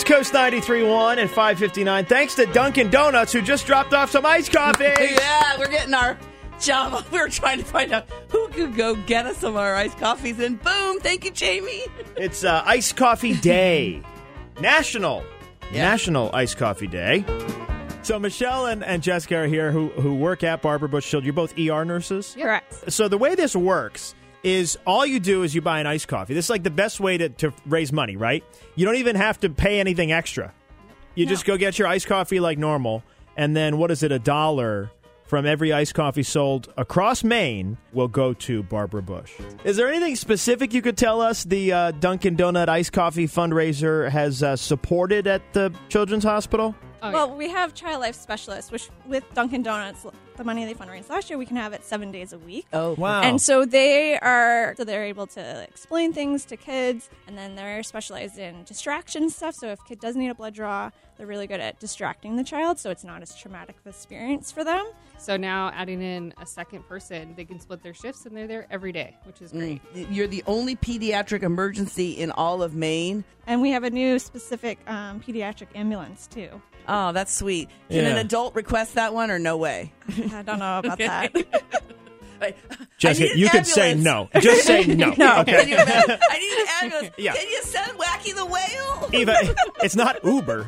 It's Coast 93.1 and 5:59. Thanks to Dunkin' Donuts, who just dropped off some iced coffee. Yeah, we're getting our job. We were trying to find out who could go get us some of our iced coffees, and boom, thank you, Jamie. It's Iced Coffee Day. National Iced Coffee Day. So Michelle and Jessica are here who work at Barbara Bush Children's. You're both ER nurses? Correct. So the way this works is all you do is you buy an iced coffee. This is like the best way to raise money, right? You don't even have to pay anything extra. You just go get your iced coffee like normal, and then what is it, $1 from every iced coffee sold across Maine will go to Barbara Bush. Is there anything specific you could tell us the Dunkin' Donut Iced Coffee fundraiser has supported at the Children's Hospital? Well, we have Child Life Specialists, which with Dunkin' Donuts, the money they fundraised last year, we can have it 7 days a week. Oh, wow. And so they're able to explain things to kids, and then they're specialized in distraction stuff. So if a kid does need a blood draw, they're really good at distracting the child, so it's not as traumatic of an experience for them. So now adding in a second person, they can split their shifts, and they're there every day, which is great. You're the only pediatric emergency in all of Maine. And we have a new specific pediatric ambulance, too. Oh, that's sweet. Can an Yeah. adult request that one or no way? I don't know about that. Jessica, you could say no. Just say no. No. Okay. I need an ambulance. Yeah. Can you send Wacky the Whale? Eva, it's not Uber.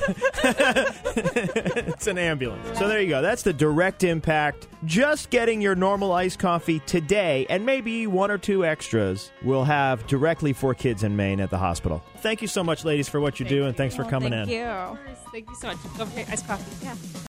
It's an ambulance. So there you go. That's the direct impact. Just getting your normal iced coffee today, and maybe one or two extras, we'll have directly for kids in Maine at the hospital. Thank you so much, ladies, for what you do, and thanks for coming in. Thank you. Thank you so much. Don't forget iced coffee. Yeah.